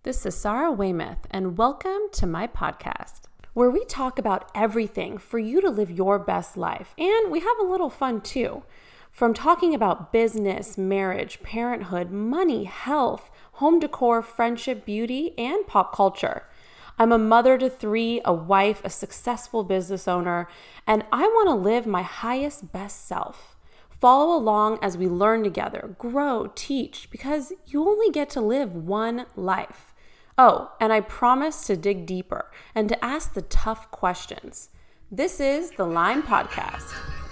This is Sarah Weymouth, and welcome to my podcast, where we talk about everything for you to live your best life. And we have a little fun too. From talking about business, marriage, parenthood, money, health, home decor, friendship, beauty, and pop culture. I'm a mother to 3, a wife, a successful business owner, and I want to live my highest, best self. Follow along as we learn together, grow, teach, because you only get to live one life. Oh, and I promise to dig deeper and to ask the tough questions. This is the Lime Podcast.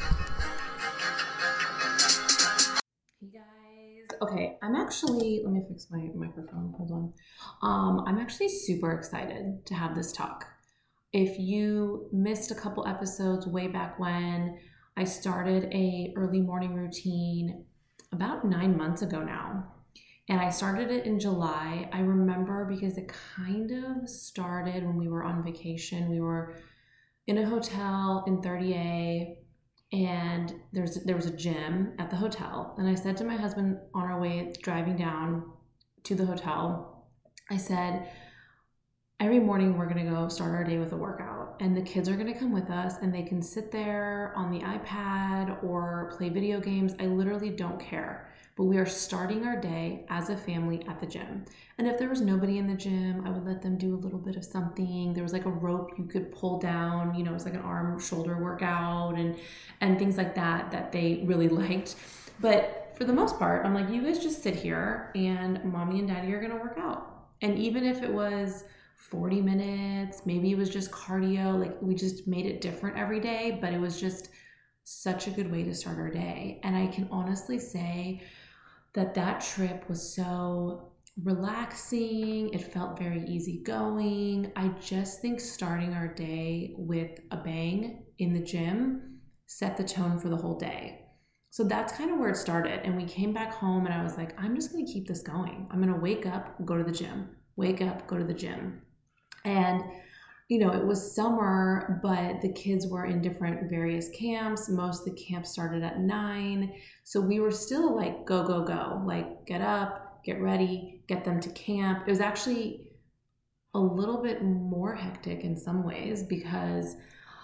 Hey guys. Okay, let me fix my microphone. Hold on. I'm actually super excited to have this talk. If you missed a couple episodes way back when, I started a early morning routine about 9 months ago now. And I started it in July. I remember because it kind of started when we were on vacation. We were in a hotel in 30A, and there was a gym at the hotel. And I said to my husband on our way driving down to the hotel, I said, every morning we're going to go start our day with a workout, and the kids are going to come with us, and they can sit there on the iPad or play video games. I literally don't care. But we are starting our day as a family at the gym. And if there was nobody in the gym, I would let them do a little bit of something. There was like a rope you could pull down, it was like an arm shoulder workout and things like that they really liked. But for the most part, I'm like, you guys just sit here and mommy and daddy are going to work out. And even if it was 40 minutes, maybe it was just cardio, like we just made it different every day, but it was just such a good way to start our day. And I can honestly say that trip was so relaxing. It felt very easygoing. I just think starting our day with a bang in the gym set the tone for the whole day. So that's kind of where it started. And we came back home and I was like, I'm just going to keep this going. I'm going to wake up, go to the gym, wake up, go to the gym. And it was summer, but the kids were in different various camps. Most of the camps started at 9. So we were still like, go, go, go. Like, get up, get ready, get them to camp. It was actually a little bit more hectic in some ways because,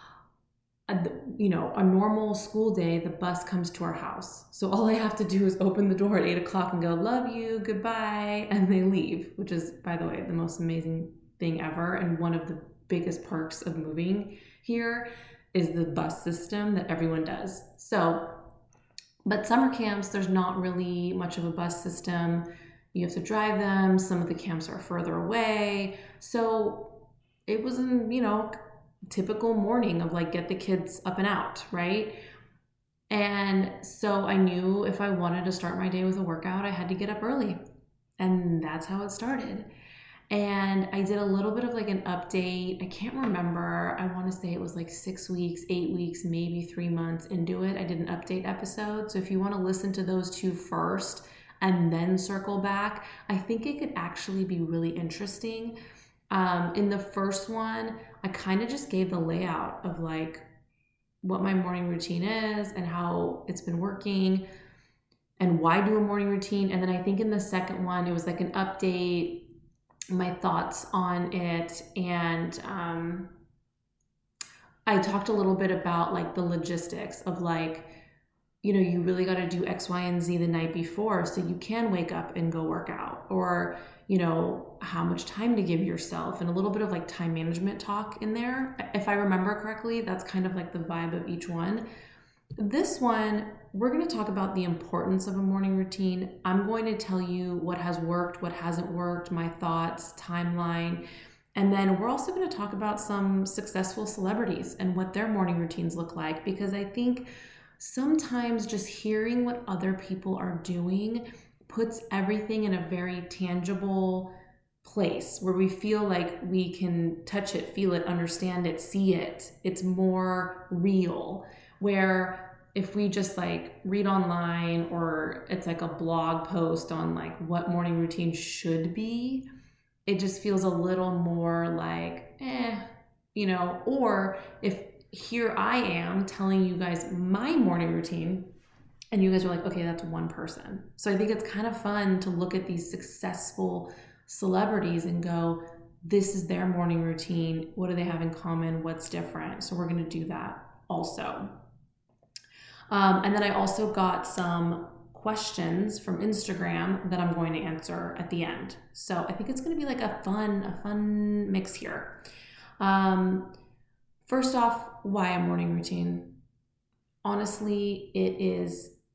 a normal school day, the bus comes to our house. So all I have to do is open the door at 8 o'clock and go, love you, goodbye, and they leave, which is, by the way, the most amazing thing ever. And one of the biggest perks of moving here is the bus system that everyone does. So, but summer camps, there's not really much of a bus system. You have to drive them. Some of the camps are further away. So it was typical morning of like, get the kids up and out, right? And so I knew if I wanted to start my day with a workout, I had to get up early. And that's how it started. And I did a little bit of like an update. I can't remember. I want to say it was like 6 weeks, 8 weeks, maybe 3 months into it. I did an update episode. So if you want to listen to those 2 first and then circle back, I think it could actually be really interesting. In the first one, I kind of just gave the layout of like what my morning routine is and how it's been working and why do a morning routine. And then I think in the second one, it was like an update, my thoughts on it, and I talked a little bit about like the logistics of like, you really got to do X, Y, and Z the night before so you can wake up and go work out, or how much time to give yourself, and a little bit of like time management talk in there. If I remember correctly, that's kind of like the vibe of each one. This one, we're going to talk about the importance of a morning routine. I'm going to tell you what has worked, what hasn't worked, my thoughts, timeline. And then we're also going to talk about some successful celebrities and what their morning routines look like, because I think sometimes just hearing what other people are doing puts everything in a very tangible place where we feel like we can touch it, feel it, understand it, see it. It's more real. Where if we just like read online, or it's like a blog post on like what morning routine should be, it just feels a little more like, or if here I am telling you guys my morning routine and you guys are like, okay, that's one person. So I think it's kind of fun to look at these successful celebrities and go, this is their morning routine. What do they have in common? What's different? So we're going to do that also. And then I also got some questions from Instagram that I'm going to answer at the end. So I think it's going to be like a fun mix here. First off, why a morning routine? Honestly, it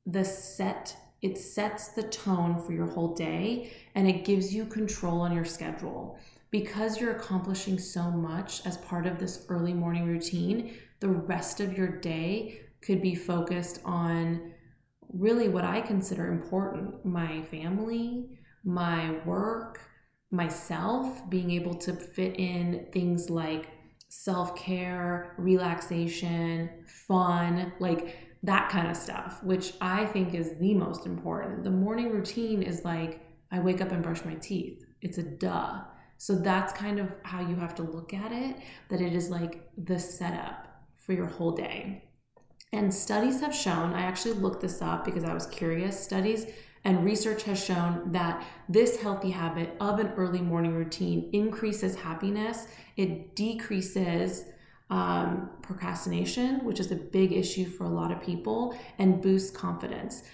sets the tone for your whole day, and it gives you control on your schedule. Because you're accomplishing so much as part of this early morning routine, the rest of your day could be focused on really what I consider important: my family, my work, myself, being able to fit in things like self-care, relaxation, fun, like that kind of stuff, which I think is the most important. The morning routine is like, I wake up and brush my teeth. It's a duh. So that's kind of how you have to look at it, that it is like the setup for your whole day. And studies have shown, I actually looked this up because I was curious, studies and research has shown that this healthy habit of an early morning routine increases happiness. It decreases procrastination, which is a big issue for a lot of people, and boosts confidence.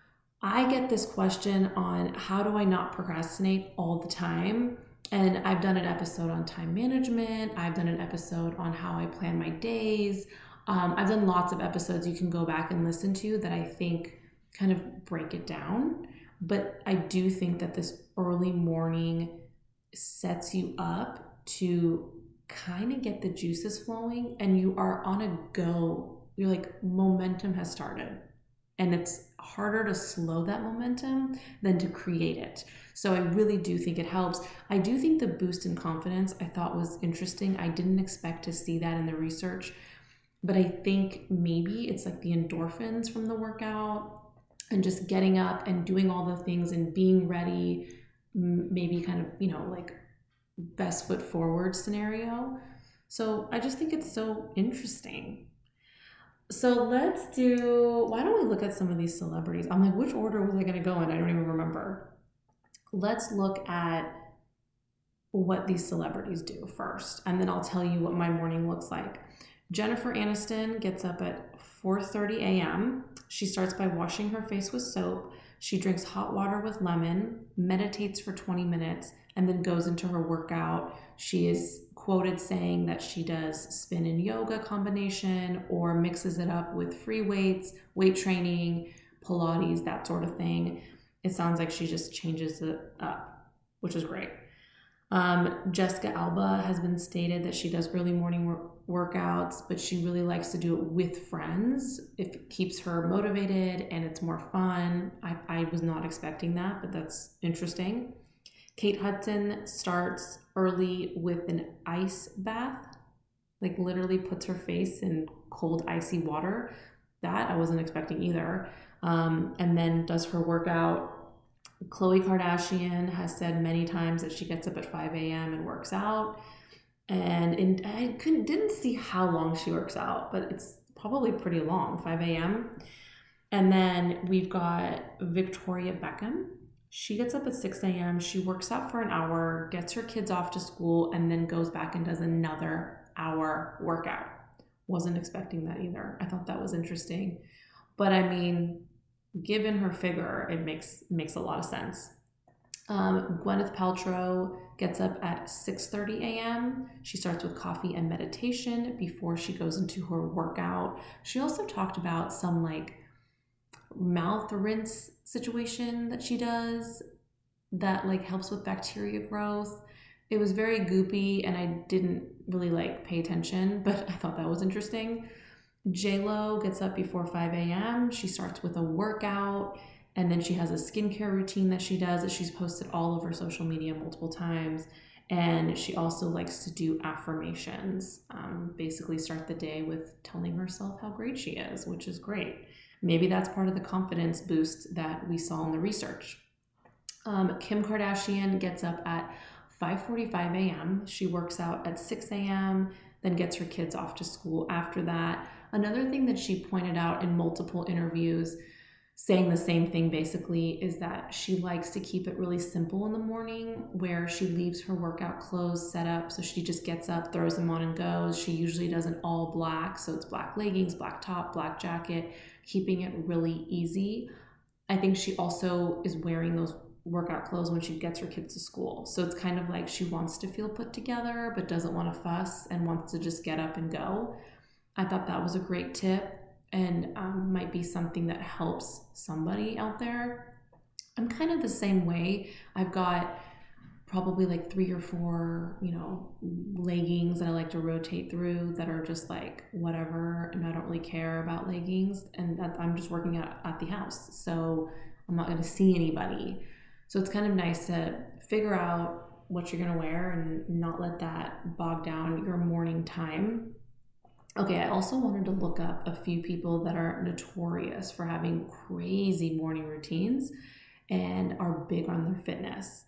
I get this question on how do I not procrastinate all the time? And I've done an episode on time management. I've done an episode on how I plan my days. I've done lots of episodes you can go back and listen to that I think kind of break it down. But I do think that this early morning sets you up to kind of get the juices flowing, and you are on a go. You're like, momentum has started. And it's harder to slow that momentum than to create it. So I really do think it helps. I do think the boost in confidence I thought was interesting. I didn't expect to see that in the research, but I think maybe it's like the endorphins from the workout and just getting up and doing all the things and being ready, maybe kind of, like best foot forward scenario. So I just think it's so interesting. So why don't we look at some of these celebrities? I'm like, which order was I going to go in? I don't even remember. Let's look at what these celebrities do first, and then I'll tell you what my morning looks like. Jennifer Aniston gets up at 4:30 a.m. She starts by washing her face with soap. She drinks hot water with lemon, meditates for 20 minutes, and then goes into her workout. She is quoted saying that she does spin and yoga combination or mixes it up with free weights, weight training, Pilates, that sort of thing. It sounds like she just changes it up, which is great. Jessica Alba has been stated that she does early morning workouts, but she really likes to do it with friends. It keeps her motivated and it's more fun. I was not expecting that, but that's interesting. Kate Hudson starts early with an ice bath, like literally puts her face in cold, icy water. That I wasn't expecting either. And then does her workout. Khloe Kardashian has said many times that she gets up at 5 a.m. and works out. And I didn't see how long she works out, but it's probably pretty long, 5 a.m. And then we've got Victoria Beckham. She gets up at 6 a.m. She works out for an hour, gets her kids off to school, and then goes back and does another hour workout. Wasn't expecting that either. I thought that was interesting. But I mean, given her figure, it makes a lot of sense. Gwyneth Paltrow gets up at 6:30 a.m. She starts with coffee and meditation before she goes into her workout. She also talked about some like mouth rinse situation that she does that like helps with bacteria growth. It was very goopy and I didn't really like pay attention, but I thought that was interesting. J-Lo gets up before 5 a.m. She starts with a workout, and then she has a skincare routine that she does that she's posted all over social media multiple times. And she also likes to do affirmations, basically start the day with telling herself how great she is, which is great. Maybe that's part of the confidence boost that we saw in the research. Kim Kardashian gets up at 5:45 a.m. She works out at 6 a.m., then gets her kids off to school after that. Another thing that she pointed out in multiple interviews, saying the same thing basically, is that she likes to keep it really simple in the morning, where she leaves her workout clothes set up. So she just gets up, throws them on and goes. She usually does it all black. So it's black leggings, black top, black jacket, keeping it really easy. I think she also is wearing those workout clothes when she gets her kids to school. So it's kind of like she wants to feel put together, but doesn't want to fuss and wants to just get up and go. I thought that was a great tip, and might be something that helps somebody out there. I'm kind of the same way. I've got probably like 3 or 4, leggings that I like to rotate through that are just like whatever, and I don't really care about leggings, and that I'm just working out at the house, so I'm not going to see anybody. So it's kind of nice to figure out what you're going to wear and not let that bog down your morning time. Okay, I also wanted to look up a few people that are notorious for having crazy morning routines and are big on their fitness.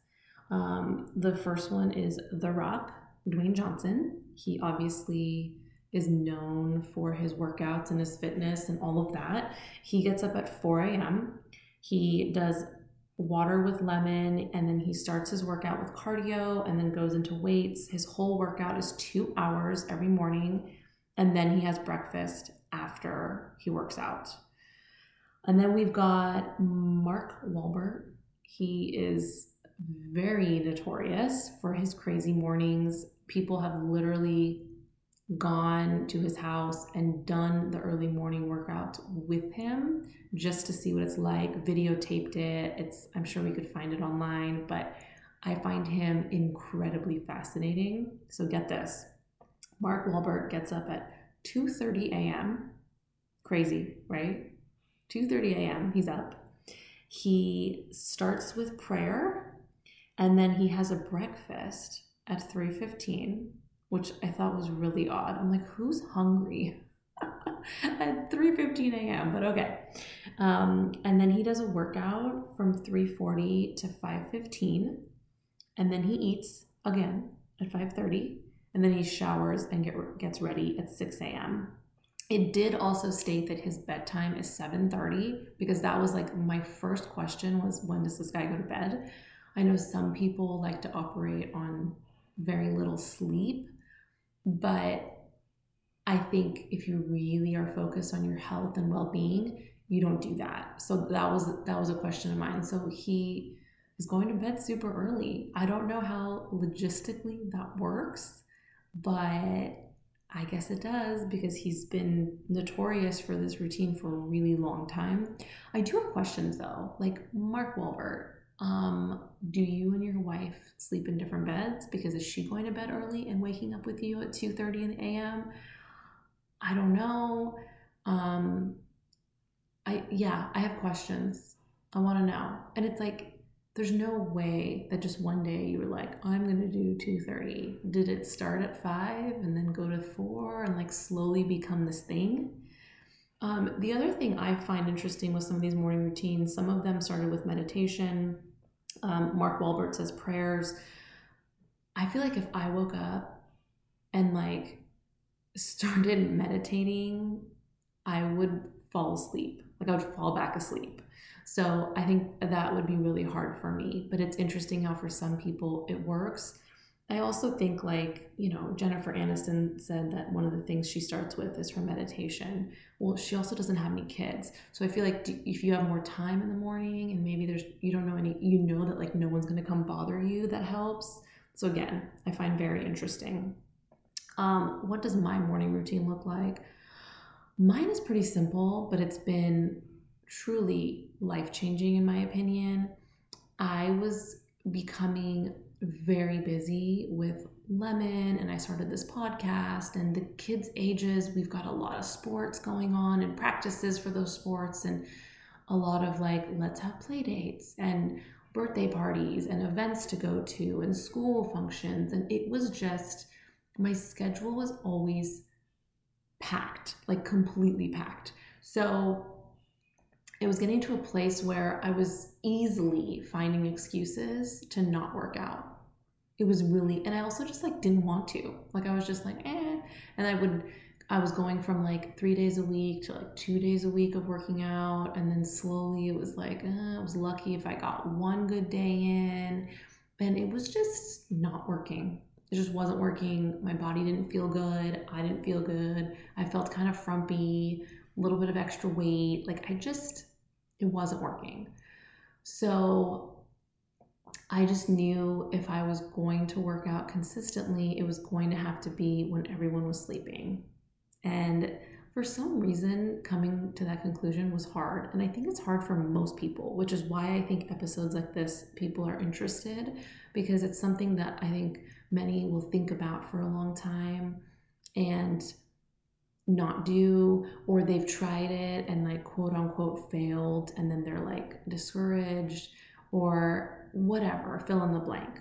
The first one is The Rock, Dwayne Johnson. He obviously is known for his workouts and his fitness and all of that. He gets up at 4 a.m. He does water with lemon, and then he starts his workout with cardio and then goes into weights. His whole workout is 2 hours every morning. And then he has breakfast after he works out. And then we've got Mark Wahlberg. He is very notorious for his crazy mornings. People have literally gone to his house and done the early morning workout with him just to see what it's like, videotaped it. I'm sure we could find it online, but I find him incredibly fascinating. So get this. Mark Wahlberg gets up at 2:30 a.m. Crazy, right? 2:30 a.m. He's up. He starts with prayer, and then he has a breakfast at 3:15, which I thought was really odd. I'm like, who's hungry at 3:15 a.m.? But okay. And then he does a workout from 3:40 to 5:15, and then he eats again at 5:30. And then he showers and gets ready at 6 a.m. It did also state that his bedtime is 7:30, because that was like my first question was, when does this guy go to bed? I know some people like to operate on very little sleep, but I think if you really are focused on your health and well-being, you don't do that. So that was a question of mine. So he is going to bed super early. I don't know how logistically that works, but I guess it does, because he's been notorious for this routine for a really long time. I do have questions though, like Mark Wahlberg. Do you and your wife sleep in different beds? Because is she going to bed early and waking up with you at 2:30 a.m.? I don't know. I have questions. I want to know. And it's like, there's no way that just one day you were like, I'm going to do 2:30. Did it start at 5 and then go to 4 and like slowly become this thing? The other thing I find interesting with some of these morning routines, some of them started with meditation. Mark Wahlberg says prayers. I feel like if I woke up and like started meditating, I would fall asleep. Like I would fall back asleep. So I think that would be really hard for me, but it's interesting how for some people it works. I also think Jennifer Aniston said that one of the things she starts with is her meditation. Well, she also doesn't have any kids. So I feel like if you have more time in the morning and maybe that like no one's going to come bother you, that helps. So again, I find very interesting. What does my morning routine look like? Mine is pretty simple, but it's been truly life-changing in my opinion. I was becoming very busy with Lemon, and I started this podcast, and the kids' ages, we've got a lot of sports going on and practices for those sports, and a lot of like, let's have play dates and birthday parties and events to go to and school functions. And it was just, my schedule was always packed, like completely packed. So it was getting to a place where I was easily finding excuses to not work out. It was really, and I also just like didn't want to. Like I was just like, and I would I was going from like 3 days a week to like 2 days a week of working out. And then slowly it was like, I was lucky if I got one good day in. And it was just not working. It just wasn't working. My body didn't feel good. I didn't feel good. I felt kind of frumpy, a little bit of extra weight. Like it wasn't working. So I just knew if I was going to work out consistently, it was going to have to be when everyone was sleeping. And for some reason, coming to that conclusion was hard. And I think it's hard for most people, which is why I think episodes like this, people are interested, because it's something that I think many will think about for a long time and not do, or they've tried it and like quote unquote failed, and then they're like discouraged or whatever, fill in the blank.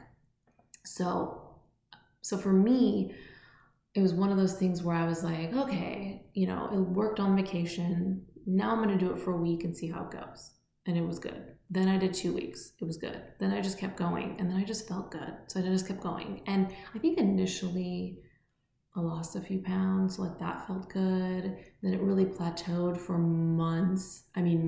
So for me, it was one of those things where I was like, okay, it worked on vacation. Now I'm going to do it for a week and see how it goes. And it was good. Then I did 2 weeks. It was good. Then I just kept going. And then I just felt good. So I just kept going. And I think initially I lost a few pounds. Like that felt good. Then it really plateaued for months.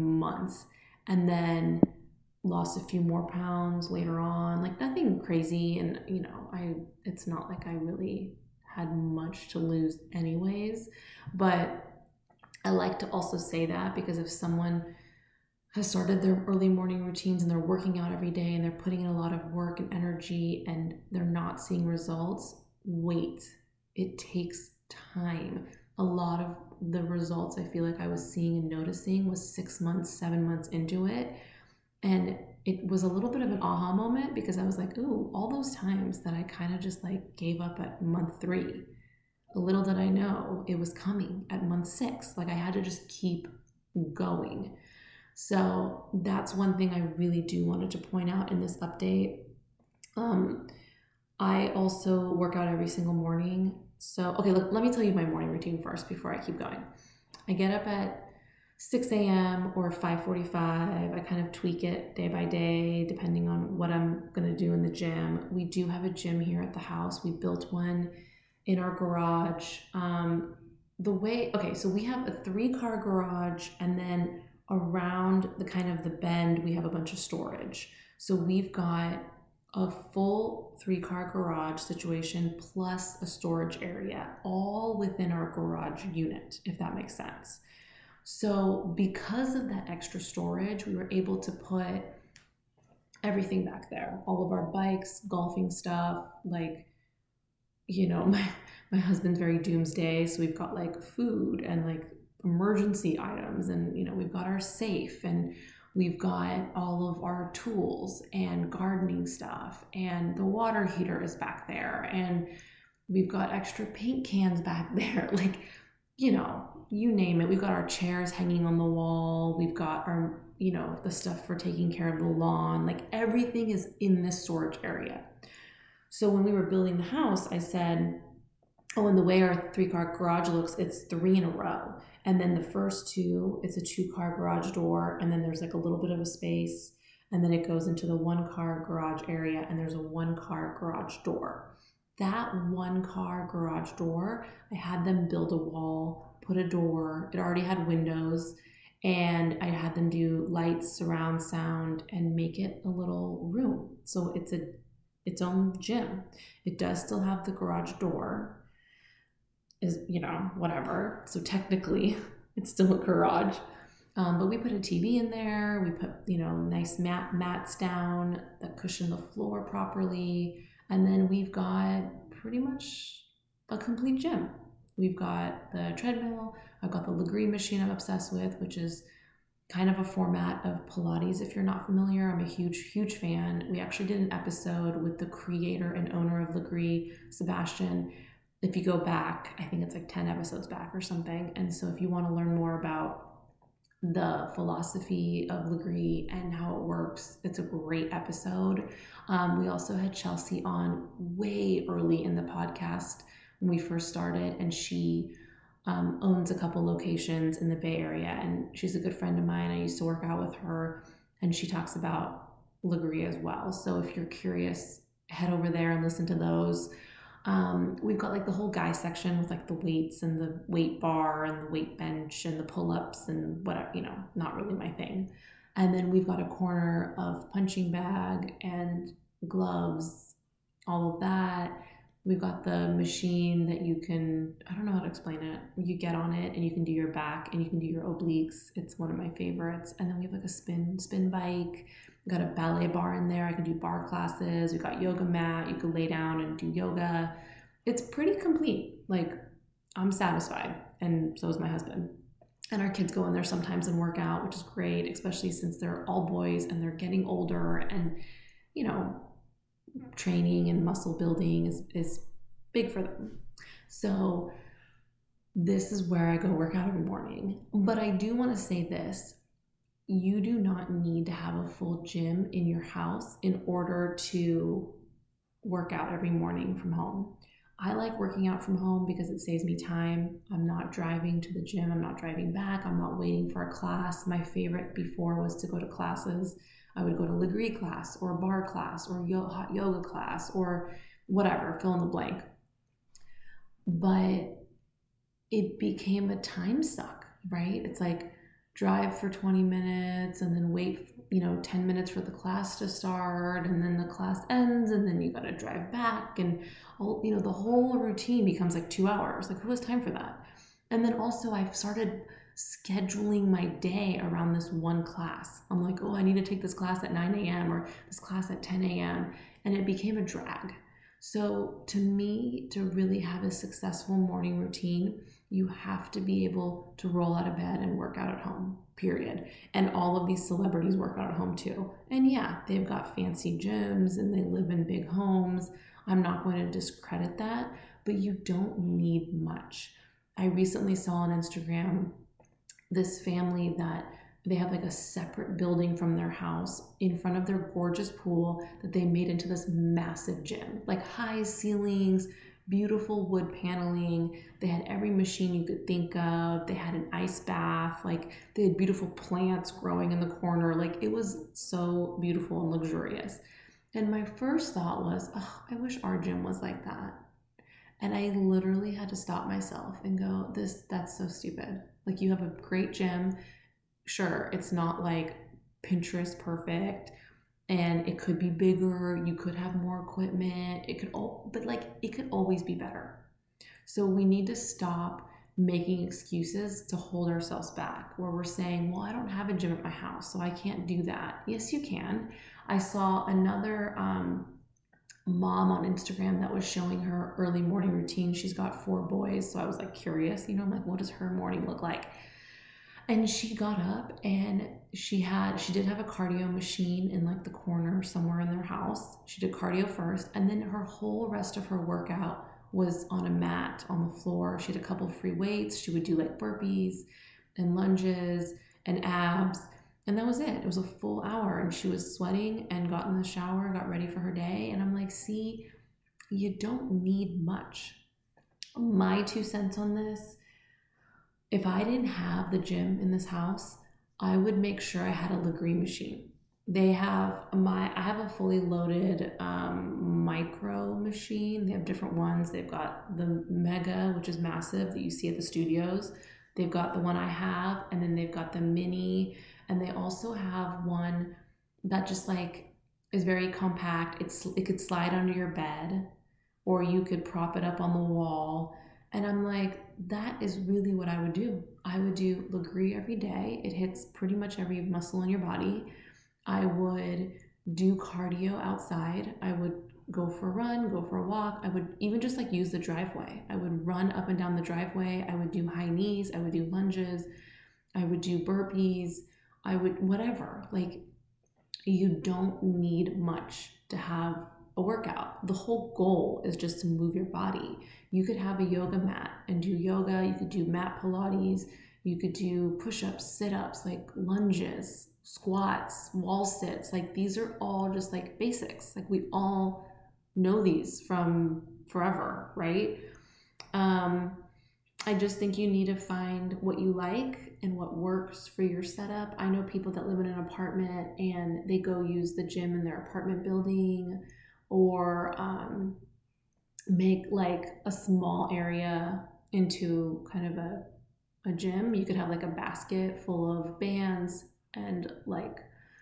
And then lost a few more pounds later on. Like nothing crazy. And, it's not like I really had much to lose anyways, but I like to also say that because if someone has started their early morning routines and they're working out every day and they're putting in a lot of work and energy and they're not seeing results, wait, it takes time. A lot of the results I feel like I was seeing and noticing was 6 months, 7 months into it. And it was a little bit of an aha moment because I was like, ooh, all those times that I kind of just like gave up at month 3, little did I know it was coming at month 6. Like I had to just keep going. So that's one thing I really do wanted to point out in this update. I also work out every single morning. So, okay, look, let me tell you my morning routine first before I keep going. I get up at 6 a.m. or 5:45. I kind of tweak it day by day, depending on what I'm going to do in the gym. We do have a gym here at the house. We built one in our garage. So we have a 3-car garage, and then around the bend, we have a bunch of storage. So we've got a full 3-car garage situation plus a storage area, all within our garage unit, if that makes sense. So because of that extra storage, we were able to put everything back there, all of our bikes, golfing stuff, like, my husband's very doomsday. So we've got like food and like emergency items, and, we've got our safe, and we've got all of our tools and gardening stuff, and the water heater is back there, and we've got extra paint cans back there. Like, you name it. We've got our chairs hanging on the wall. We've got our, the stuff for taking care of the lawn. Like everything is in this storage area. So when we were building the house, I said, and the way our 3-car garage looks, it's 3 in a row. And then the first 2, it's a 2-car garage door. And then there's like a little bit of a space. And then it goes into the 1-car garage area, and there's a 1-car garage door. That 1-car garage door, I had them build a wall, put a door. It already had windows, and I had them do lights, surround sound, and make it a little room. So it's its own gym. It does still have the garage door, whatever. So technically it's still a garage. But we put a TV in there. We put, nice mats down that cushion the floor properly. And then we've got pretty much a complete gym. We've got the treadmill. I've got the Lagree machine I'm obsessed with, which is kind of a format of Pilates. If you're not familiar, I'm a huge, huge fan. We actually did an episode with the creator and owner of Lagree, Sebastian. If you go back, I think it's like 10 episodes back or something. And so if you want to learn more about the philosophy of Lagree and how it works, it's a great episode. We also had Chelsea on way early in the podcast when we first started, and she owns a couple locations in the Bay Area, and she's a good friend of mine. I used to work out with her, and she talks about Lagree as well. So if you're curious, head over there and listen to those. We've got like the whole guy section with like the weights and the weight bar and the weight bench and the pull-ups and whatever, not really my thing. And then we've got a corner of punching bag and gloves, all of that. We've got the machine that you can, I don't know how to explain it. You get on it and you can do your back and you can do your obliques. It's one of my favorites. And then we have like a spin bike. We've got a ballet bar in there. I can do bar classes. We've got yoga mat. You can lay down and do yoga. It's pretty complete. Like, I'm satisfied. And so is my husband. And our kids go in there sometimes and work out, which is great, especially since they're all boys and they're getting older, and, training and muscle building is big for them. So this is where I go work out every morning. But I do want to say this. You do not need to have a full gym in your house in order to work out every morning from home. I like working out from home because it saves me time. I'm not driving to the gym. I'm not driving back. I'm not waiting for a class. My favorite before was to go to classes. I would go to Legree class or bar class or hot yoga class or whatever, fill in the blank. But it became a time suck, right? It's like drive for 20 minutes and then wait, 10 minutes for the class to start, and then the class ends and then you got to drive back, and the whole routine becomes like 2 hours. Like, who has time for that? And then also I've started scheduling my day around this one class. I'm like, oh, I need to take this class at 9 a.m. or this class at 10 a.m. And it became a drag. So to me, to really have a successful morning routine, you have to be able to roll out of bed and work out at home, period. And all of these celebrities work out at home too. And yeah, they've got fancy gyms and they live in big homes. I'm not going to discredit that, but you don't need much. I recently saw on Instagram this family that they have like a separate building from their house in front of their gorgeous pool that they made into this massive gym, like high ceilings, beautiful wood paneling. They had every machine you could think of. They had an ice bath. Like, they had beautiful plants growing in the corner. Like, it was so beautiful and luxurious. And my first thought was, oh, I wish our gym was like that. And I literally had to stop myself and go, that's so stupid. Like, you have a great gym. Sure, it's not like Pinterest perfect, and it could be bigger. You could have more equipment. It could always be better. So we need to stop making excuses to hold ourselves back, where we're saying, well, I don't have a gym at my house, so I can't do that. Yes, you can. I saw another mom on Instagram that was showing her early morning routine. She's got 4 boys, so I was like curious, I'm like, what does her morning look like? And she got up and she did have a cardio machine in like the corner somewhere in their house. She did cardio first, and then her whole rest of her workout was on a mat on the floor. She had a couple of free weights. She would do like burpees and lunges and abs. And that was it. It was a full hour, and she was sweating and got in the shower, got ready for her day. And I'm like, see, you don't need much. My 2 cents on this: if I didn't have the gym in this house, I would make sure I had a Legree machine. I have a fully loaded micro machine. They have different ones. They've got the Mega, which is massive, that you see at the studios. They've got the one I have, and then they've got the Mini. And they also have one that just like is very compact. It could slide under your bed, or you could prop it up on the wall. And I'm like, that is really what I would do. I would do Legree every day. It hits pretty much every muscle in your body. I would do cardio outside. I would go for a run, go for a walk. I would even just like use the driveway. I would run up and down the driveway. I would do high knees. I would do lunges. I would do burpees. I would, whatever. Like, you don't need much to have a workout. The whole goal is just to move your body. You could have a yoga mat and do yoga. You could do mat Pilates. You could do push-ups, sit-ups, like lunges, squats, wall sits. Like, these are all just like basics. Like, we all know these from forever, right? I just think you need to find what you like and what works for your setup. I know people that live in an apartment and they go use the gym in their apartment building, or make like a small area into kind of a gym. You could have like a basket full of bands and like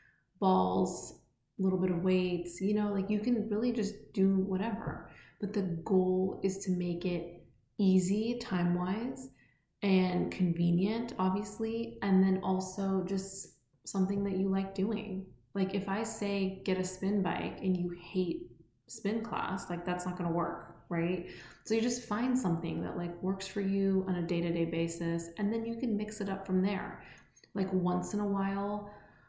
balls, a little bit of weights, like you can really just do whatever. But the goal is to make it easy time wise and convenient, obviously, and then also just something that you like doing. Like if I say get a spin bike and you hate spin class, like that's not going to work, right? So you just find something that like works for you on a day-to-day basis, and then you can mix it up from there. Like once in a while,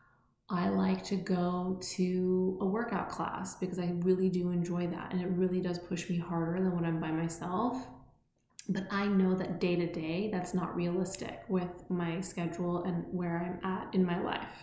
I like to go to a workout class because I really do enjoy that, and it really does push me harder than when I'm by myself. But I know that day to day, that's not realistic with my schedule and where I'm at in my life.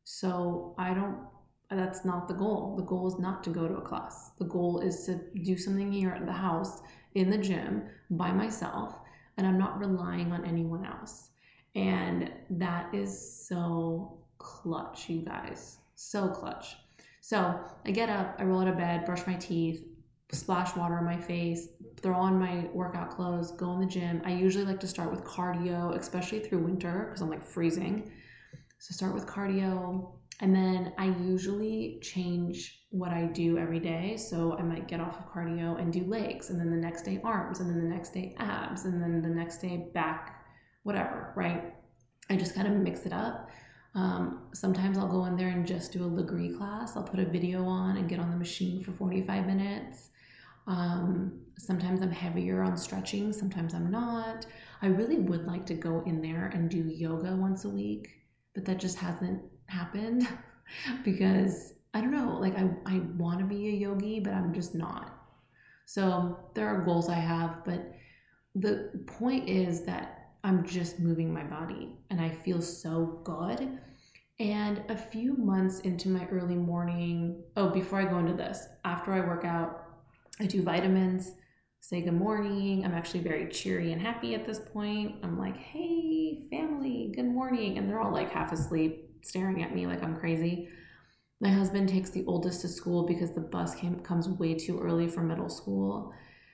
So that's not the goal. The goal is not to go to a class. The goal is to do something here at the house, in the gym, by myself, and I'm not relying on anyone else. And that is so clutch, you guys. So clutch. So I get up, I roll out of bed, brush my teeth, splash water on my face, throw on my workout clothes, go in the gym. I usually like to start with cardio, especially through winter because I'm like freezing. So start with cardio, and then I usually change what I do every day. So I might get off of cardio and do legs, and then the next day arms, and then the next day abs, and then the next day back, whatever, right? I just kind of mix it up. Sometimes I'll go in there and just do a Legree class. I'll put a video on and get on the machine for 45 minutes. Sometimes I'm heavier on stretching, sometimes I'm not. I really would like to go in there and do yoga once a week, but that just hasn't happened because I don't know, like I want to be a yogi, but I'm just not. So there are goals I have, but the point is that I'm just moving my body and I feel so good. And a few months into my early morning, before I go into this, after I work out, I do vitamins, say good morning. I'm actually very cheery and happy at this point. I'm like, hey, family, good morning. And they're all like half asleep, staring at me like I'm crazy. My husband takes the oldest to school because the bus comes way too early for middle school.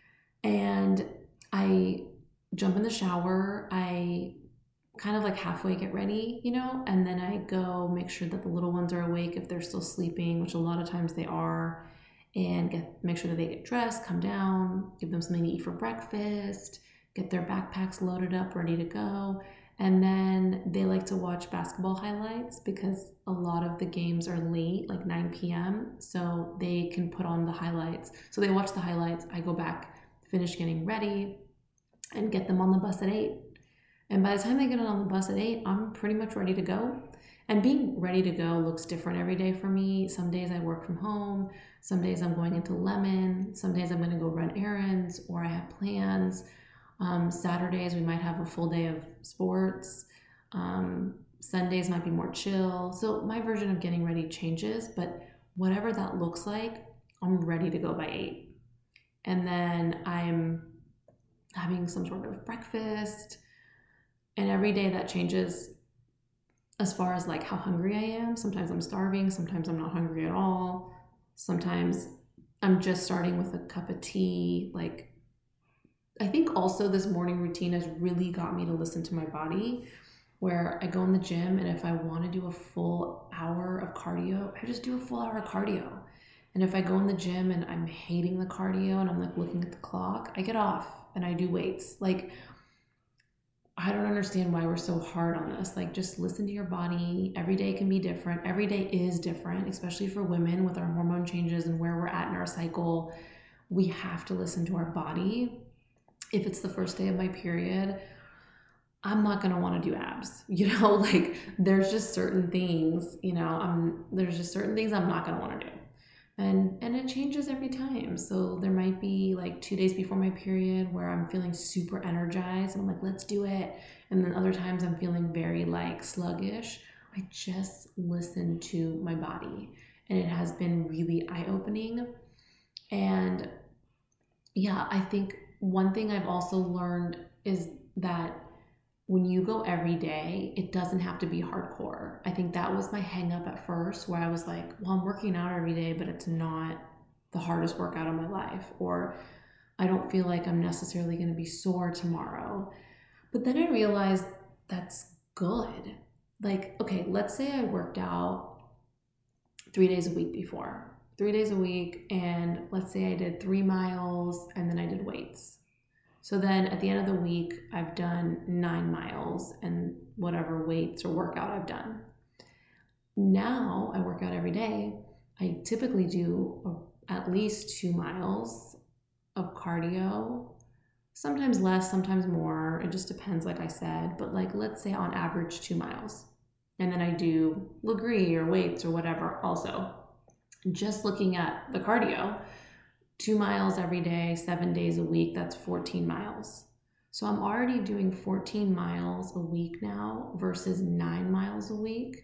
And I jump in the shower. I kind of like halfway get ready, and then I go make sure that the little ones are awake if they're still sleeping, which a lot of times they are, and make sure that they get dressed, come down, give them something to eat for breakfast, get their backpacks loaded up, ready to go. And then they like to watch basketball highlights because a lot of the games are late, like 9 p.m. So they can put on the highlights. So they watch the highlights. I go back, finish getting ready, and get them on the bus at 8. And by the time they get on the bus at 8, I'm pretty much ready to go. And being ready to go looks different every day for me. Some days I work from home. Some days I'm going into Lemon. Some days I'm going to go run errands or I have plans. Saturdays we might have a full day of sports. Sundays might be more chill. So my version of getting ready changes, but whatever that looks like, I'm ready to go by 8. And then I'm having some sort of breakfast. And every day that changes as far as like how hungry I am. Sometimes I'm starving. Sometimes I'm not hungry at all. Sometimes I'm just starting with a cup of tea. Like, I think also this morning routine has really got me to listen to my body, where I go in the gym and if I want to do a full hour of cardio, I just do a full hour of cardio. And if I go in the gym and I'm hating the cardio and I'm like looking at the clock, I get off and I do weights. Like, I don't understand why we're so hard on this. Like, just listen to your body. Every day can be different. Every day is different, especially for women with our hormone changes and where we're at in our cycle. We have to listen to our body. If it's the first day of my period, I'm not going to want to do abs. Like there's just certain things, there's just certain things I'm not going to want to do. And it changes every time. So there might be like 2 days before my period where I'm feeling super energized and I'm like, let's do it. And then other times I'm feeling very like sluggish. I just listen to my body, and it has been really eye-opening. And yeah, I think one thing I've also learned is that when you go every day, it doesn't have to be hardcore. I think that was my hang up at first, where I was like, well, I'm working out every day, but it's not the hardest workout of my life. Or I don't feel like I'm necessarily going to be sore tomorrow. But then I realized that's good. Like, okay, let's say I worked out 3 days a week before, 3 days a week, and let's say I did 3 miles and then I did weights. So then at the end of the week, I've done 9 miles and whatever weights or workout I've done. Now I work out every day. I typically do at least 2 miles of cardio, sometimes less, sometimes more. It just depends, like I said, but like let's say on average 2 miles. And then I do Legree or weights or whatever also. Just looking at the cardio, 2 miles every day, 7 days a week, that's 14 miles. So I'm already doing 14 miles a week now versus 9 miles a week.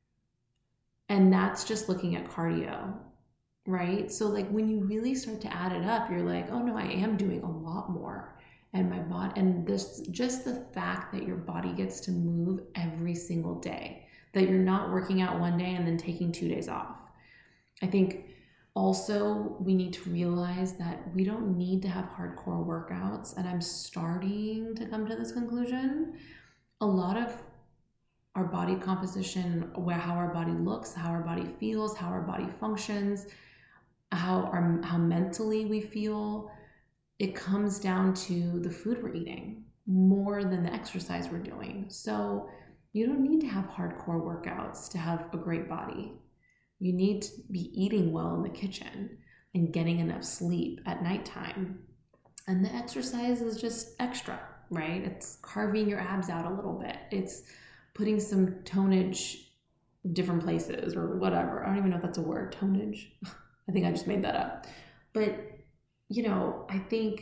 And that's just looking at cardio, right? So like when you really start to add it up, you're like, oh no, I am doing a lot more. And my body, and this, just the fact that your body gets to move every single day, that you're not working out one day and then taking 2 days off. I think also we need to realize that we don't need to have hardcore workouts. And I'm starting to come to this conclusion. A lot of our body composition, how our body looks, how our body feels, how our body functions, how mentally we feel, it comes down to the food we're eating more than the exercise we're doing. So you don't need to have hardcore workouts to have a great body. You need to be eating well in the kitchen and getting enough sleep at nighttime. And the exercise is just extra, right? It's carving your abs out a little bit. It's putting some tonnage different places or whatever. I don't even know if that's a word, tonnage. I think I just made that up. But, you know, I think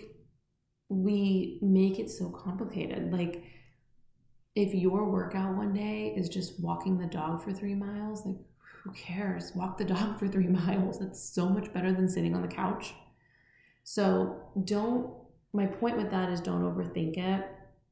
we make it so complicated. Like, if your workout one day is just walking the dog for 3 miles, like, who cares? Walk the dog for 3 miles. That's so much better than sitting on the couch. So my point with that is don't overthink it.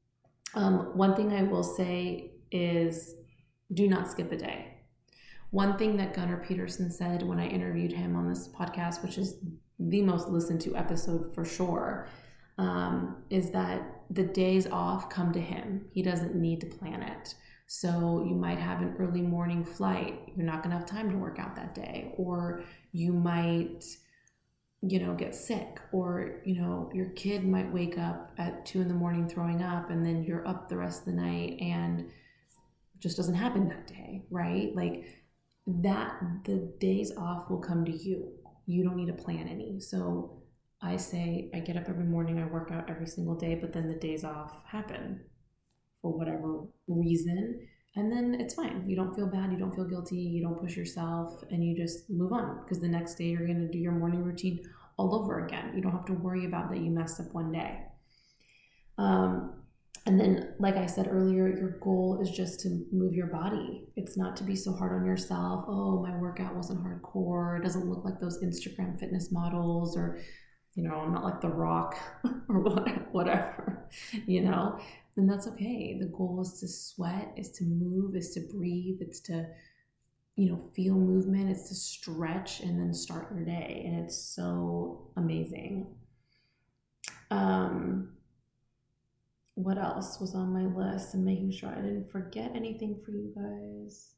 One thing I will say is do not skip a day. One thing that Gunnar Peterson said when I interviewed him on this podcast, which is the most listened to episode for sure, is that the days off come to him. He doesn't need to plan it. So you might have an early morning flight. You're not going to have time to work out that day. Or you might, get sick. Or, your kid might wake up at 2 a.m. throwing up, and then you're up the rest of the night and it just doesn't happen that day, right? Like that, the days off will come to you. You don't need to plan any. So I say I get up every morning, I work out every single day, but then the days off happen for whatever reason. And then it's fine. You don't feel bad. You don't feel guilty. You don't push yourself, and you just move on, because the next day you're going to do your morning routine all over again. You don't have to worry about that you messed up one day. And then, like I said earlier, your goal is just to move your body. It's not to be so hard on yourself. Oh, my workout wasn't hardcore. It doesn't look like those Instagram fitness models, or, I'm not like The Rock or whatever, then that's okay. The goal is to sweat, is to move, is to breathe, it's to, feel movement, it's to stretch and then start your day. And it's so amazing. What else was on my list? And making sure I didn't forget anything for you guys.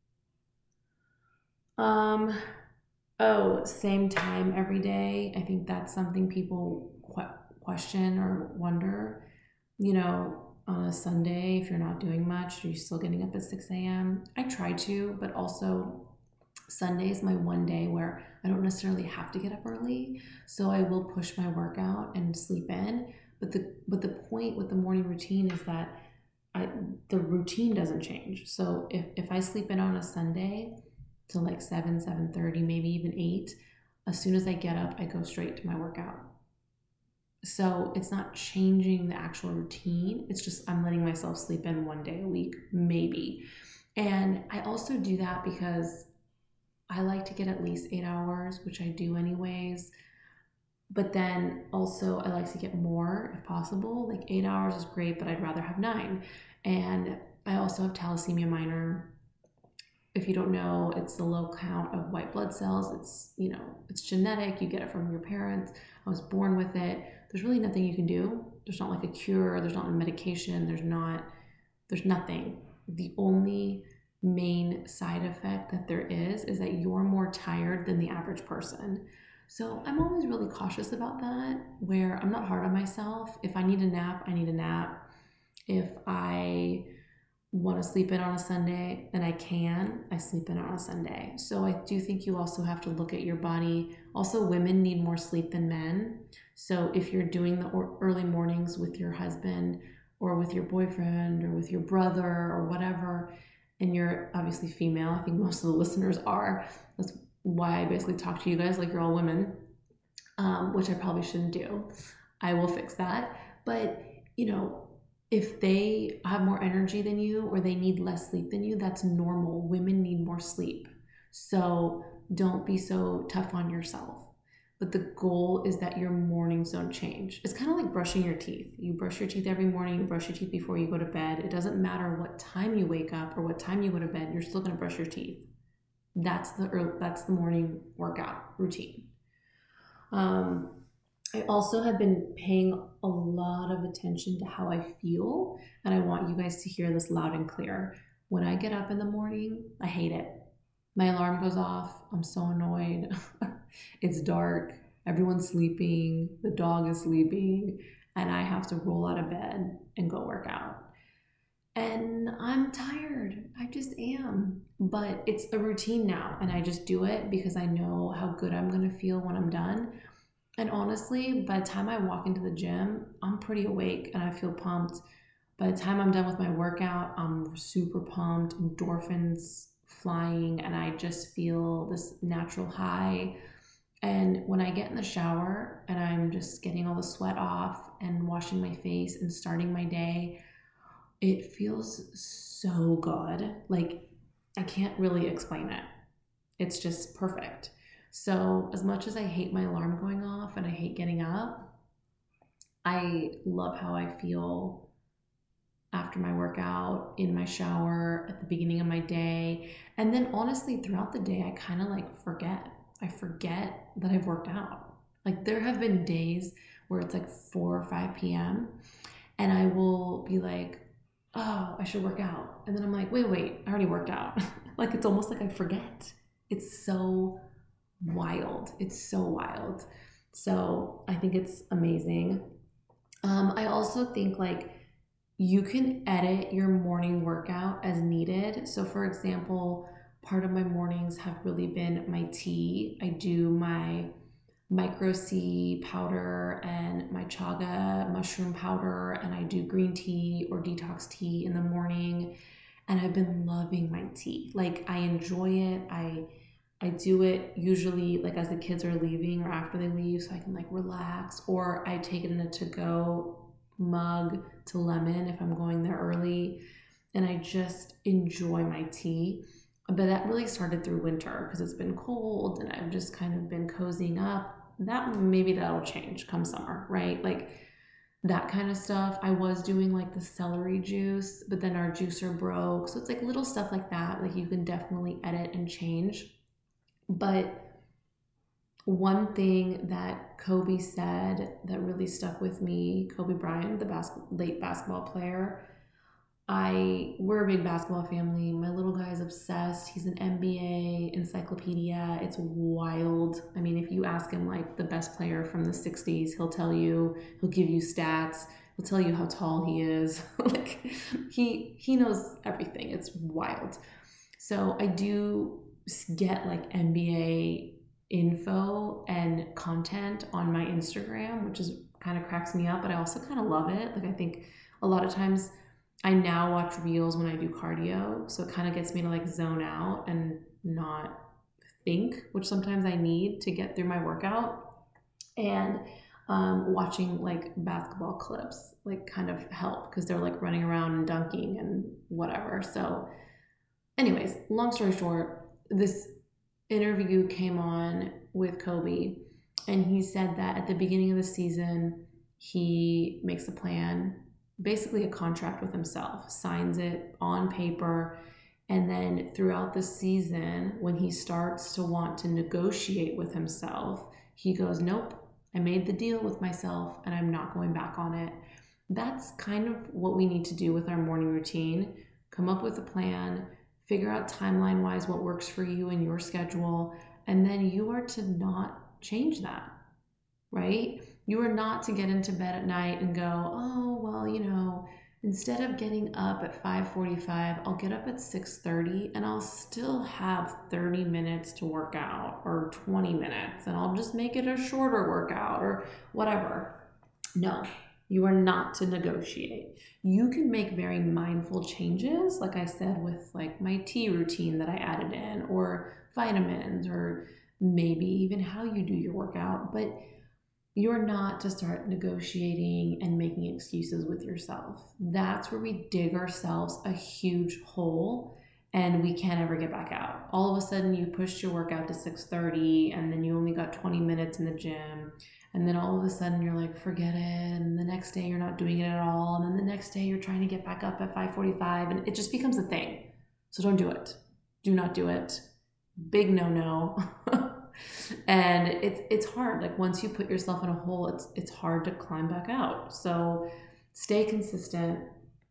Same time every day. I think that's something people question or wonder. On a Sunday, if you're not doing much, are you still getting up at 6 a.m.? I try to, but also Sunday is my one day where I don't necessarily have to get up early. So I will push my workout and sleep in. But the point with the morning routine is that the routine doesn't change. So if I sleep in on a Sunday till like 7:30, maybe even 8, as soon as I get up, I go straight to my workout. So it's not changing the actual routine. It's just I'm letting myself sleep in one day a week, maybe. And I also do that because I like to get at least 8 hours, which I do anyways. But then also I like to get more if possible. Like 8 hours is great, but I'd rather have 9. And I also have thalassemia minor. If you don't know, it's the low count of white blood cells. It's, it's genetic. You get it from your parents. I was born with it. there's really nothing you can do. There's not like a cure, there's not a medication, there's nothing. The only main side effect that there is that you're more tired than the average person. So I'm always really cautious about that, where I'm not hard on myself. If I need a nap, I need a nap. If I want to sleep in on a Sunday, then I sleep in on a Sunday. So I do think you also have to look at your body. Also, women need more sleep than men. So if you're doing the early mornings with your husband or with your boyfriend or with your brother or whatever, and you're obviously female, I think most of the listeners are. That's why I basically talk to you guys like you're all women, which I probably shouldn't do. I will fix that. But, if they have more energy than you or they need less sleep than you, that's normal. Women need more sleep. So don't be so tough on yourself. But the goal is that your mornings don't change. It's kind of like brushing your teeth. You brush your teeth every morning, you brush your teeth before you go to bed. It doesn't matter what time you wake up or what time you go to bed, you're still going to brush your teeth. That's the morning workout routine. I also have been paying a lot of attention to how I feel, and I want you guys to hear this loud and clear. When I get up in the morning, I hate it. My alarm goes off. I'm so annoyed. It's dark. Everyone's sleeping. The dog is sleeping, and I have to roll out of bed and go work out. And I'm tired. I just am. But it's a routine now, and I just do it because I know how good I'm going to feel when I'm done. And honestly, by the time I walk into the gym, I'm pretty awake and I feel pumped. By the time I'm done with my workout, I'm super pumped, endorphins flying, and I just feel this natural high. And when I get in the shower and I'm just getting all the sweat off and washing my face and starting my day, it feels so good. Like, I can't really explain it. It's just perfect. So as much as I hate my alarm going off and I hate getting up, I love how I feel after my workout, in my shower, at the beginning of my day. And then honestly, throughout the day, I kind of forget. I forget that I've worked out. Like, there have been days where it's 4 or 5 p.m. and I will be like, oh, I should work out. And then I'm like, wait, I already worked out. It's almost like I forget. It's so wild. It's so wild. So I think it's amazing. I also think you can edit your morning workout as needed. So for example, part of my mornings have really been my tea. I do my micro C powder and my chaga mushroom powder, and I do green tea or detox tea in the morning. And I've been loving my tea. I enjoy it. I do it usually as the kids are leaving or after they leave, so I can relax, or I take it in a to-go mug to lemon if I'm going there early, and I just enjoy my tea. But that really started through winter because it's been cold and I've just kind of been cozying up. Maybe that'll change come summer, right? That kind of stuff. I was doing the celery juice, but then our juicer broke. So it's little stuff like that. You can definitely edit and change. But one thing that Kobe said that really stuck with me, Kobe Bryant, the late basketball player, we're a big basketball family. My little guy is obsessed. He's an NBA encyclopedia. It's wild. I mean, if you ask him the best player from the 60s, he'll give you stats. He'll tell you how tall he is. He knows everything. It's wild. So I do get NBA info and content on my Instagram, which is kind of cracks me up, but I also kind of love it. I think a lot of times I now watch reels when I do cardio, so it kind of gets me to zone out and not think, which sometimes I need to get through my workout. And watching basketball clips kind of help because they're running around and dunking and whatever. So anyways, long story short, this interview came on with Kobe, and he said that at the beginning of the season, he makes a plan, basically a contract with himself, signs it on paper, and then throughout the season, when he starts to want to negotiate with himself, he goes, nope, I made the deal with myself and I'm not going back on it. That's kind of what we need to do with our morning routine. Come up with a plan, figure out timeline wise what works for you and your schedule, and then you are to not change that, right? You are not to get into bed at night and go, oh, well, instead of getting up at 5:45, I'll get up at 6:30 and I'll still have 30 minutes to work out, or 20 minutes, and I'll just make it a shorter workout or whatever. No, you are not to negotiate. You can make very mindful changes, like I said, with like my tea routine that I added in, or vitamins, or maybe even how you do your workout, but you're not to start negotiating and making excuses with yourself. That's where we dig ourselves a huge hole and we can't ever get back out. All of a sudden you pushed your workout to 6:30 and then you only got 20 minutes in the gym. And then all of a sudden you're like, forget it. And the next day you're not doing it at all. And then the next day you're trying to get back up at 5:45 and it just becomes a thing. So don't do it. Do not do it. Big no. And it's hard. Like once you put yourself in a hole, it's hard to climb back out. So stay consistent.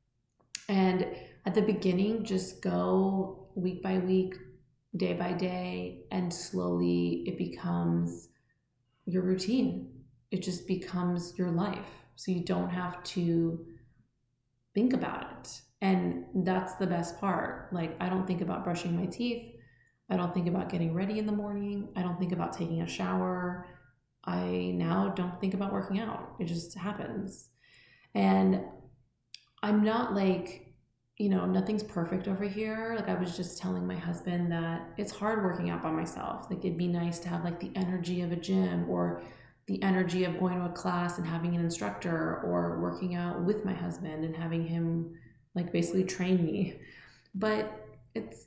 And at the beginning, just go week by week, day by day, and slowly it becomes your routine. It just becomes your life. So you don't have to think about it. And that's the best part. Like I don't think about brushing my teeth. I don't think about getting ready in the morning. I don't think about taking a shower. I now don't think about working out. It just happens. And I'm not like, nothing's perfect over here. Like I was just telling my husband that it's hard working out by myself. Like it'd be nice to have like the energy of a gym, or the energy of going to a class and having an instructor, or working out with my husband and having him like basically train me. But it's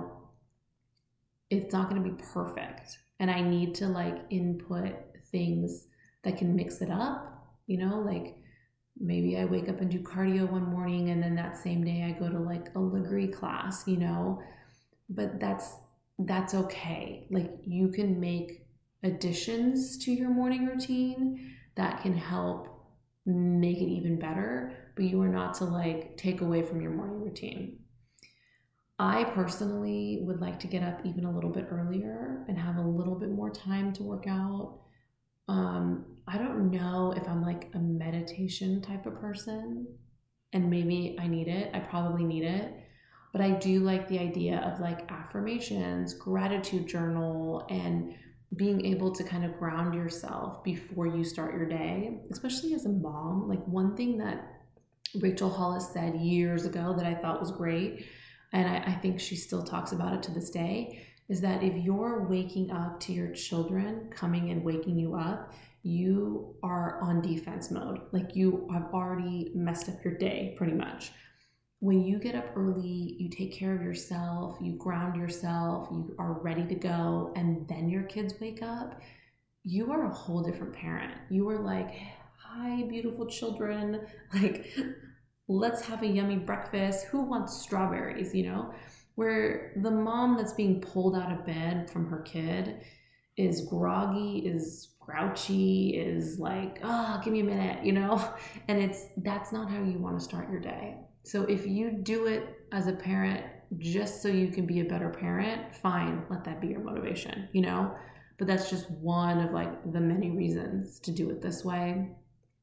not going to be perfect. And I need to like input things that can mix it up, like maybe I wake up and do cardio one morning and then that same day I go to like a Legree class, but that's okay. Like you can make additions to your morning routine that can help make it even better, but you are not to like take away from your morning routine. I personally would like to get up even a little bit earlier and have a little bit more time to work out. I don't know if I'm like a meditation type of person, and maybe I need it. I probably need it. But I do like the idea of like affirmations, gratitude journal, and being able to kind of ground yourself before you start your day, especially as a mom. Like one thing that Rachel Hollis said years ago that I thought was great, and I think she still talks about it to this day, is that if you're waking up to your children coming and waking you up, you are on defense mode. Like you have already messed up your day pretty much. When you get up early, you take care of yourself, you ground yourself, you are ready to go, and then your kids wake up, you are a whole different parent. You are like, hi, beautiful children. Like, let's have a yummy breakfast. Who wants strawberries, Where the mom that's being pulled out of bed from her kid is groggy, is grouchy, is like, give me a minute, And that's not how you want to start your day. So if you do it as a parent just so you can be a better parent, fine, let that be your motivation, But that's just one of like the many reasons to do it this way.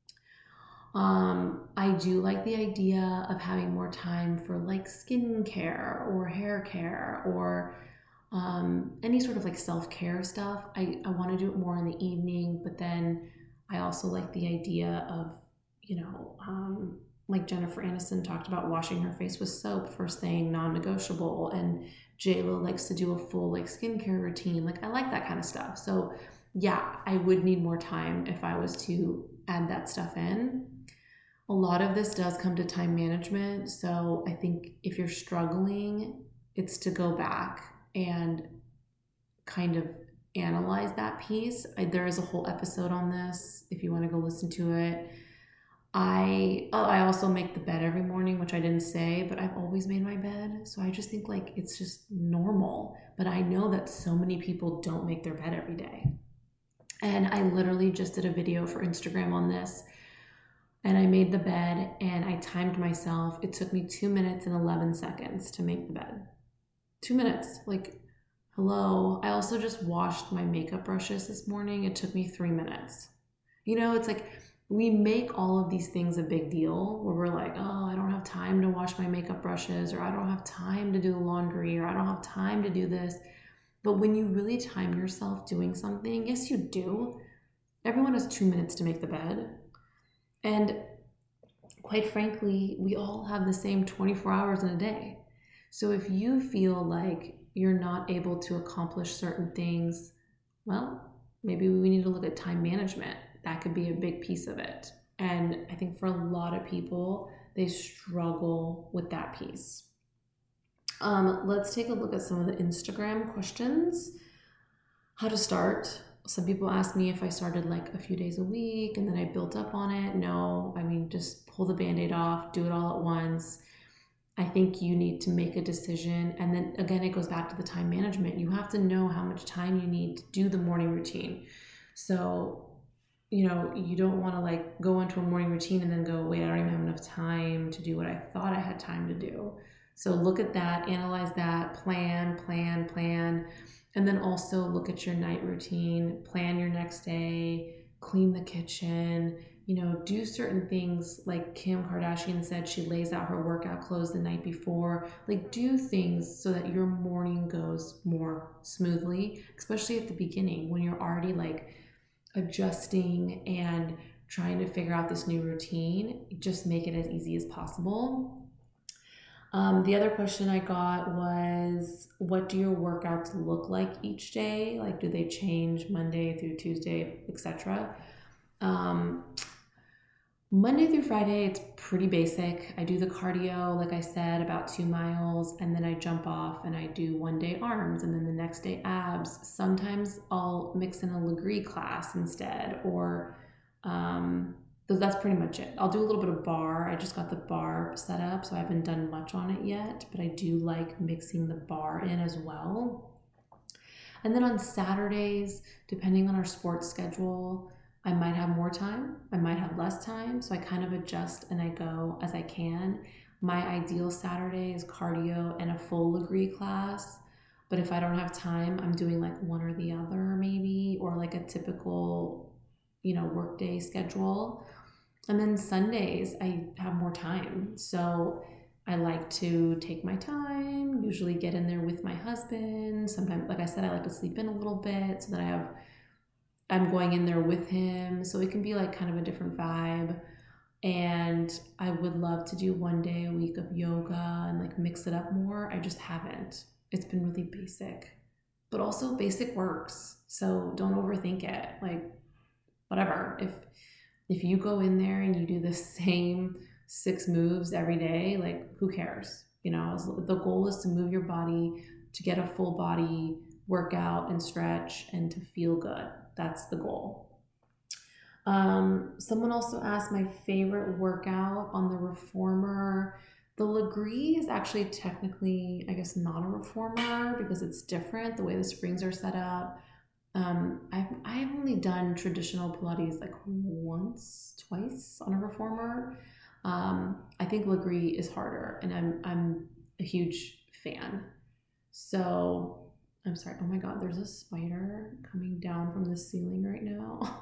I do like the idea of having more time for like skincare or hair care or any sort of like self-care stuff. I want to do it more in the evening, but then I also like the idea of, like Jennifer Aniston talked about washing her face with soap first thing, non-negotiable, and JLo likes to do a full like skincare routine. Like I like that kind of stuff. So yeah, I would need more time if I was to add that stuff in. A lot of this does come to time management. So I think if you're struggling, it's to go back and kind of analyze that piece. There is a whole episode on this if you want to go listen to it. I also make the bed every morning, which I didn't say, but I've always made my bed. So I just think like it's just normal. But I know that so many people don't make their bed every day. And I literally just did a video for Instagram on this. And I made the bed and I timed myself. It took me 2 minutes and 11 seconds to make the bed. 2 minutes. Like, hello. I also just washed my makeup brushes this morning. It took me 3 minutes. It's like we make all of these things a big deal where we're like, oh, I don't have time to wash my makeup brushes, or I don't have time to do the laundry, or I don't have time to do this. But when you really time yourself doing something, yes, you do. Everyone has 2 minutes to make the bed. And quite frankly, we all have the same 24 hours in a day. So if you feel like you're not able to accomplish certain things, well, maybe we need to look at time management. That could be a big piece of it. And I think for a lot of people, they struggle with that piece. Let's take a look at some of the Instagram questions. How to start. Some people ask me if I started like a few days a week and then I built up on it. No, I mean, just pull the Band-Aid off, do it all at once. I think you need to make a decision. And then again, it goes back to the time management. You have to know how much time you need to do the morning routine. So, you don't want to like go into a morning routine and then go, wait, I don't even have enough time to do what I thought I had time to do. So look at that, analyze that, plan. And then also look at your night routine, plan your next day, clean the kitchen, do certain things like Kim Kardashian said, she lays out her workout clothes the night before. Like do things so that your morning goes more smoothly, especially at the beginning when you're already like adjusting and trying to figure out this new routine. Just make it as easy as possible. The other question I got was, what do your workouts look like each day? Like, do they change Monday through Tuesday, etc.? Monday through Friday, it's pretty basic. I do the cardio, like I said, about 2 miles, and then I jump off and I do 1 day arms, and then the next day abs. Sometimes I'll mix in a Legree class instead, or that's pretty much it. I'll do a little bit of bar. I just got the bar set up, so I haven't done much on it yet, but I do like mixing the bar in as well. And then on Saturdays, depending on our sports schedule, I might have more time, I might have less time, so I kind of adjust and I go as I can. My ideal Saturday is cardio and a full Legree class, but if I don't have time, I'm doing like one or the other maybe, or like a typical, workday schedule. And then Sundays, I have more time. So I like to take my time, usually get in there with my husband. Sometimes, like I said, I like to sleep in a little bit so that I'm going in there with him. So it can be like kind of a different vibe. And I would love to do 1 day a week of yoga and like mix it up more. I just haven't. It's been really basic, but also basic works. So don't overthink it. Like whatever. If you go in there and you do the same 6 moves every day, like who cares? The goal is to move your body, to get a full body workout and stretch and to feel good. That's the goal. Someone also asked my favorite workout on the Reformer. The Legree is actually technically, I guess, not a Reformer because it's different the way the springs are set up. I've only done traditional Pilates like once, twice on a Reformer. I think Legree is harder, and I'm a huge fan. So I'm sorry. Oh my God, there's a spider coming down from the ceiling right now.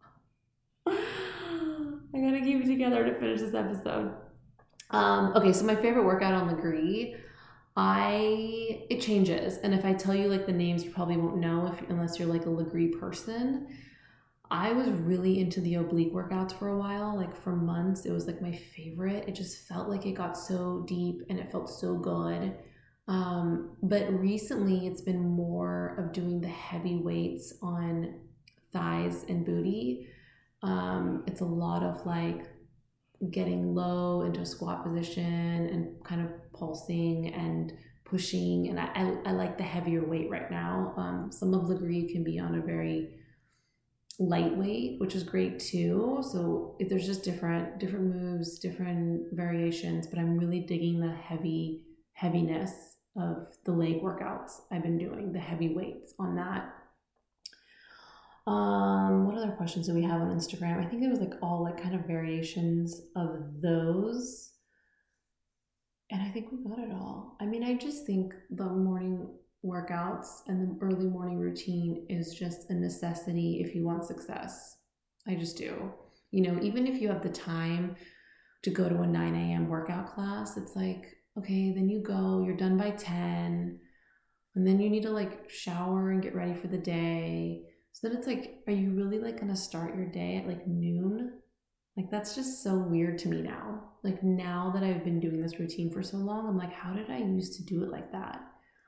I gotta keep it together to finish this episode. Okay, so my favorite workout on Legree, it changes. And if I tell you like the names, you probably won't know unless you're like a Legree person. I was really into the oblique workouts for a while, like for months. It was like my favorite. It just felt like it got so deep and it felt so good. But recently it's been more of doing the heavy weights on thighs and booty. It's a lot of like getting low into a squat position and kind of pulsing and pushing. And I like the heavier weight right now. Some of Legree can be on a very lightweight, which is great too. So there's just different moves, different variations, but I'm really digging the heaviness of the leg workouts I've been doing, the heavy weights on that. What other questions do we have on Instagram? I think it was like all like kind of variations of those. And I think we got it all. I mean, I just think the morning workouts and the early morning routine is just a necessity if you want success. I just do. You know, even if you have the time to go to a 9 a.m. workout class, it's like, okay, then you go, you're done by 10, and then you need to like shower and get ready for the day. So then it's like, are you really like gonna start your day at like noon? Like that's just so weird to me now. Like now that I've been doing this routine for so long, I'm like, how did I used to do it like that?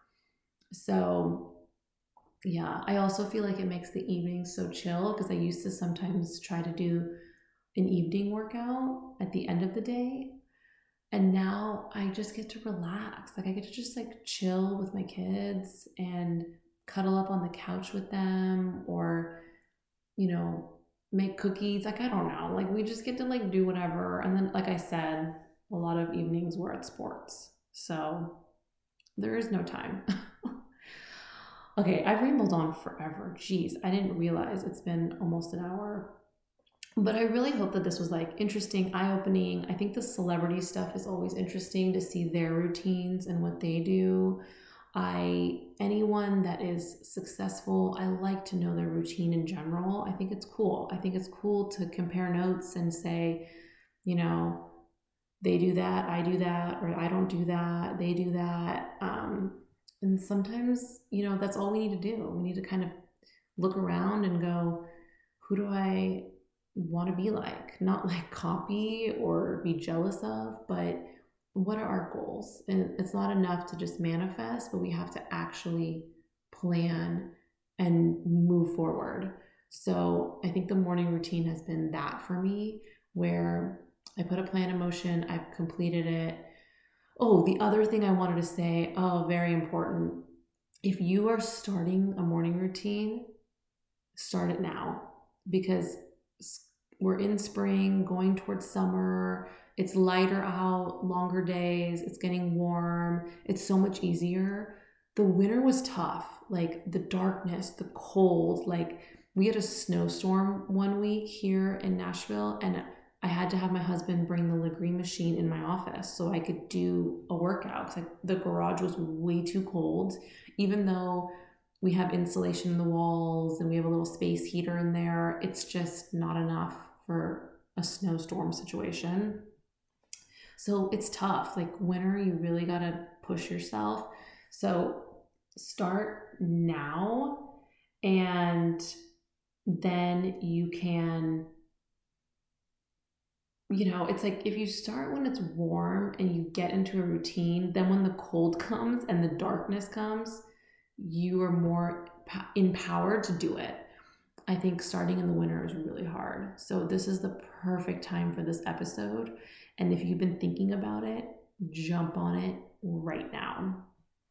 So yeah, I also feel like it makes the evenings so chill because I used to sometimes try to do an evening workout at the end of the day. And now I just get to relax. Like I get to just like chill with my kids and cuddle up on the couch with them or, you know, make cookies. Like I don't know. Like we just get to like do whatever. And then like I said, a lot of evenings we're at sports. So there is no time. Okay, I've rambled on forever. Jeez, I didn't realize it's been almost an hour. But I really hope that this was like interesting, eye-opening. I think the celebrity stuff is always interesting to see their routines and what they do. Anyone that is successful, I like to know their routine in general. I think it's cool. I think it's cool to compare notes and say, you know, they do that, I do that, or I don't do that, they do that. And sometimes, you know, that's all we need to do. We need to kind of look around and go, who do I want to be like? Not like copy or be jealous of, but what are our goals? And it's not enough to just manifest, but we have to actually plan and move forward. So I think the morning routine has been that for me, where I put a plan in motion, I've completed it. Oh, the other thing I wanted to say, oh, very important. If you are starting a morning routine, start it now because we're in spring, going towards summer. It's lighter out, longer days. It's getting warm. It's so much easier. The winter was tough, like the darkness, the cold. Like we had a snowstorm one week here in Nashville, and I had to have my husband bring the Legree machine in my office so I could do a workout because the garage was way too cold. Even though we have insulation in the walls and we have a little space heater in there, it's just not enough for a snowstorm situation. So it's tough. Like winter, you really got to push yourself. So start now, and then you can, you know, it's like if you start when it's warm and you get into a routine, then when the cold comes and the darkness comes, you are more empowered to do it. I think starting in the winter is really hard. So this is the perfect time for this episode. And if you've been thinking about it, jump on it right now.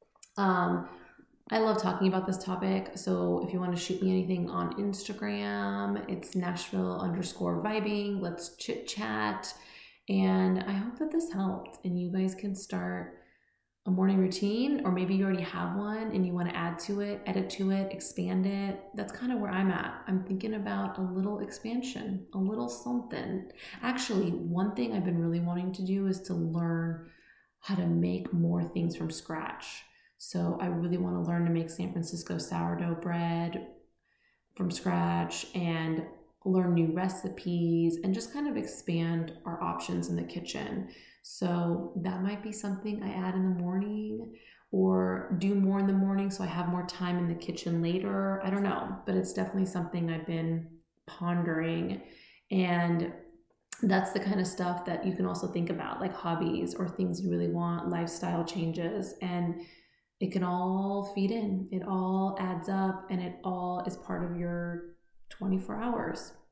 I love talking about this topic. So if you want to shoot me anything on Instagram, it's Nashville_vibing. Let's chit chat. And I hope that this helped and you guys can start a morning routine, or maybe you already have one and you want to add to it, edit to it, expand it. That's kind of where I'm at. I'm thinking about a little expansion, a little something. Actually, one thing I've been really wanting to do is to learn how to make more things from scratch. So I really want to learn to make San Francisco sourdough bread from scratch and learn new recipes and just kind of expand our options in the kitchen. So that might be something I add in the morning or do more in the morning so I have more time in the kitchen later. I don't know, but it's definitely something I've been pondering. And that's the kind of stuff that you can also think about, like hobbies or things you really want, lifestyle changes, and it can all feed in. It all adds up and it all is part of your 24 hours.